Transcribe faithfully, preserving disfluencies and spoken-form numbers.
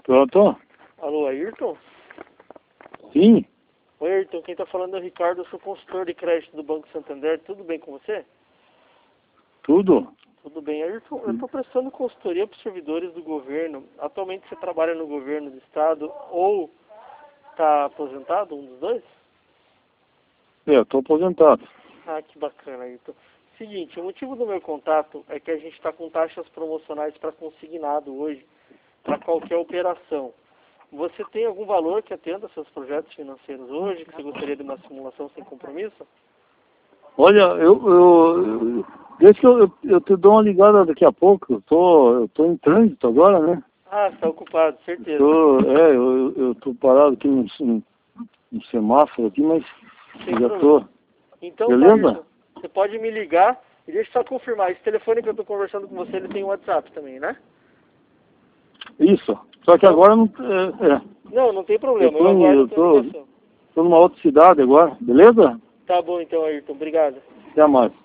Pronto? Alô, Ayrton? Sim. Oi, Ayrton, quem está falando é o Ricardo, eu sou consultor de crédito do Banco Santander. Tudo bem com você? Tudo? Tudo bem, Ayrton. Eu estou prestando consultoria para os servidores do governo. Atualmente você trabalha no governo do estado ou está aposentado, um dos dois? É, eu estou aposentado. Ah, que bacana, Ayrton. Seguinte, o motivo do meu contato é que a gente está com taxas promocionais para consignado hoje, para qualquer operação. Você tem algum valor que atenda seus projetos financeiros hoje, que você gostaria de uma simulação sem compromisso? Olha, eu, eu, eu deixa que eu, eu, eu te dou uma ligada daqui a pouco. Eu tô, eu tô em trânsito agora, né? Ah, está ocupado, certeza. Tô, é, eu, eu tô parado aqui num, num, num semáforo aqui, mas Sem já problema. tô. Então, Beleza? tá, Ayrton, você pode me ligar e deixa eu só confirmar. Esse telefone que eu estou conversando com você, ele tem WhatsApp também, né? Isso. Só que Então, agora não. É, é. não, não tem Eu problema, tô, eu em, aguardo a eu tua tô, ligação. tô numa outra cidade agora, beleza? Tá bom então, Ayrton, obrigado. Até mais.